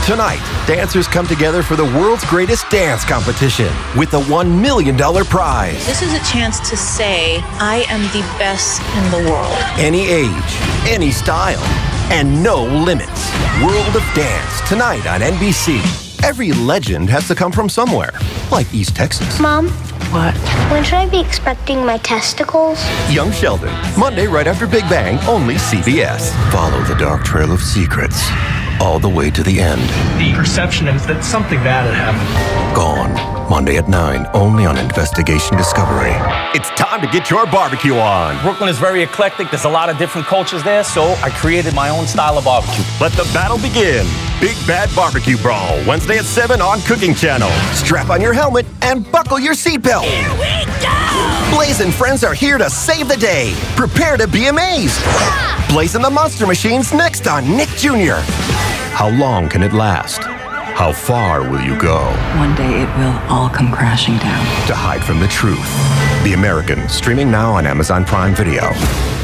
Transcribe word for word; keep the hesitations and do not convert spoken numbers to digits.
Tonight, dancers come together for the world's greatest dance competition with a one million dollars prize. This is a chance to say, I am the best in the world. Any age, any style, and no limits. World of Dance, tonight on N B C. Every legend has to come from somewhere, like East Texas. Mom? What? When should I be expecting my testicles? Young Sheldon, Monday right after Big Bang, only C B S. Follow the dark trail of secrets, all the way to the end. The perception is that something bad had happened. Gone. Monday at nine, only on Investigation Discovery. It's time to get your barbecue on. Brooklyn is very eclectic. There's a lot of different cultures there, so I created my own style of barbecue. Let the battle begin. Big Bad Barbecue Brawl, Wednesday at seven on Cooking Channel. Strap on your helmet and buckle your seatbelt. Here we go! Blaze and friends are here to save the day. Prepare to be amazed. Ah! Blaze and the Monster Machines next on Nick Junior How long can it last? How far will you go? One day it will all come crashing down. To hide from the truth. The American, streaming now on Amazon Prime Video.